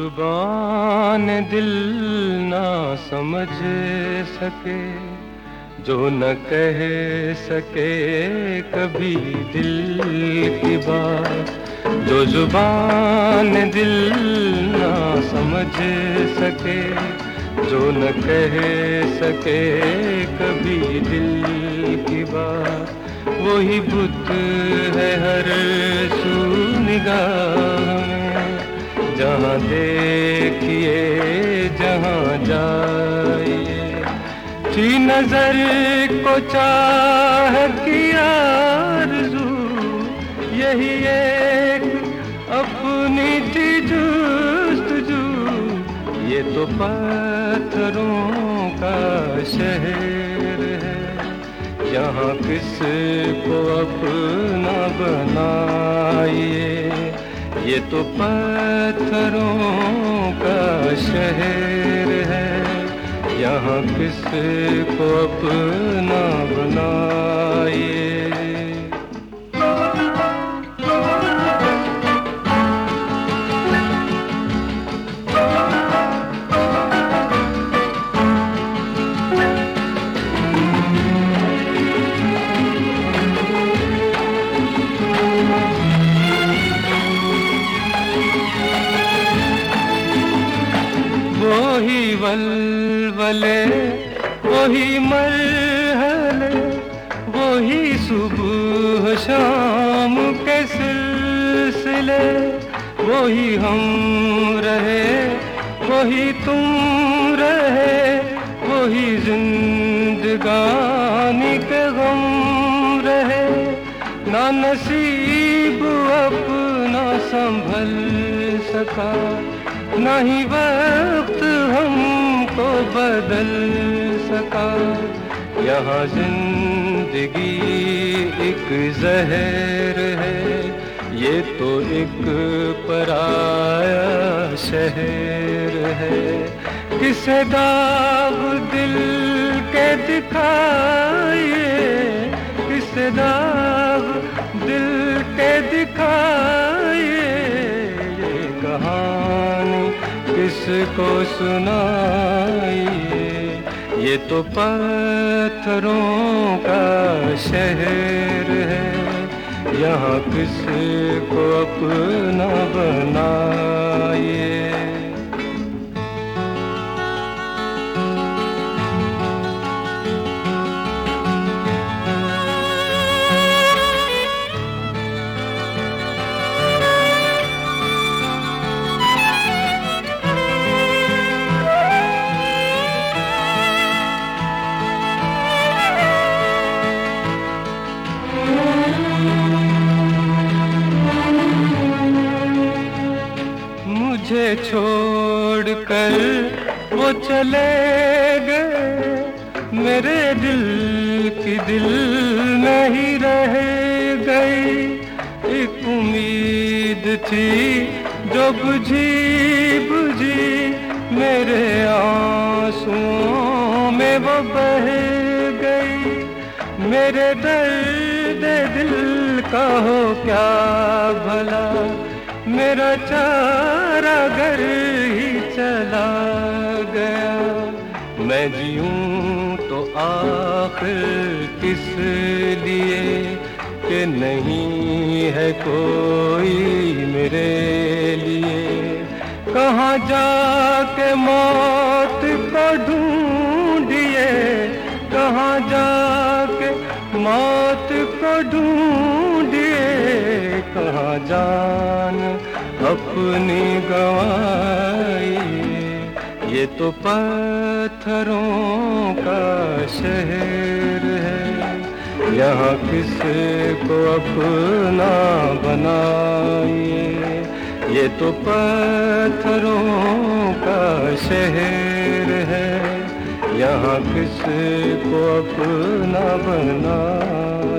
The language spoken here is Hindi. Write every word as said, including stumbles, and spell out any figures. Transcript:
जुबान दिल ना समझ सके, जो न कह सके कभी दिल की बात। जो जुबान दिल ना समझ सके, जो न कह सके कभी दिल की बात। वही बुत है हर सू निगाह में, जहाँ देखिए जहाँ जाइए। थी नजर को चाह की आरज़ू, यही एक अपनी थी जुस्तजू। ये तो पत्थरों का शहर है, यहाँ किसको अपना बनाइए। ये तो पत्थरों का शहर है, यहाँ किसको अपना बनाइए। वही वलवले, वही मरहले, वही सुबह शाम के सिलसिले। वही हम रहे, वही तुम रहे, वही जिंदगानी के गम रहे। ना नसीब अपना संभल सका, ना ही वक्त हमको बदल सका। यहाँ जिंदगी एक जहर है, ये तो एक पराया शहर है। किसे दाग दिल के दिखाइए, किसे दाग दिल के दिखाइए। ये कहानी किसको सुनाइए। ये तो पत्थरों का शहर है, यहाँ किसको अपना बनाइए। मुझे छोड़कर वो चले गए, मेरे दिल की दिल में ही रह गई। एक उम्मीद थी जो बुझी बुझी, मेरे आंसुओं में वो बह गई। मेरे दर्द दिल का हो क्या भला, मेरा चारा घर ही चला गया। मैं जीऊं तो आखिर किस लिए, कि नहीं है कोई मेरे लिए। कहाँ जाके मौत को ढूंढिए, कहाँ जाके मौत को ढूंढिए। कहाँ जान अपनी गंवाइए। ये तो पत्थरों का शहर है, यहाँ किसको अपना बनाइए। ये तो पत्थरों का शहर है, यहाँ किसको अपना बनाइए।